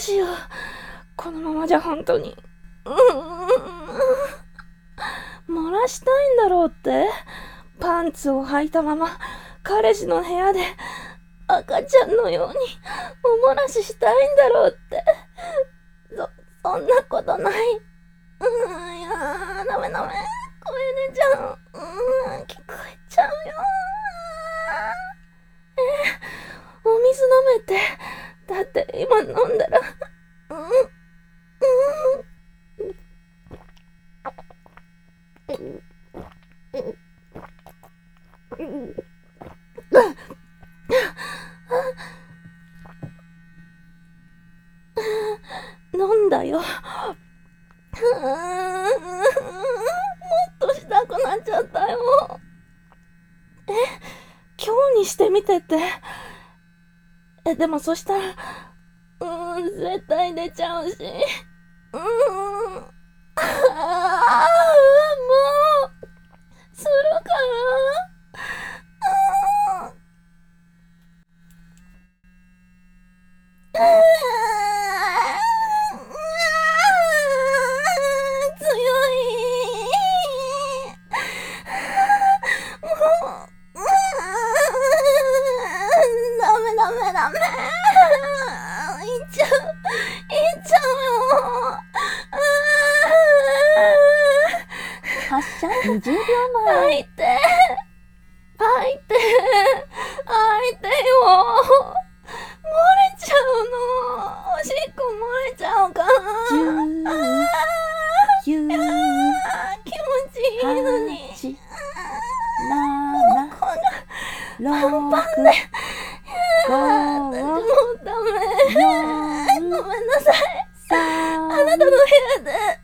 しよう。このままじゃ本当に。漏らしたいんだろうって。パンツを履いたまま彼氏の部屋で赤ちゃんのようにお漏らししたいんだろうって。そんなことない。いやー、ダメ。声出ちゃう。聞こえちゃうよ。お水飲めて。だって今飲んだら、飲んだよ。もっとしたくなっちゃったよ。今日にしてみてって。でもそしたら、絶対出ちゃうし。もう、するから。強い。もう、ダメ。いっちゃうよ。 発車20秒前。 吐いてよ。漏れちゃうの。おしっこ漏れちゃうから。 10、9、 気持ちいいのに。 8、7、6、5、 もうダメ。 4、 ごめんなさい。あなたの部屋で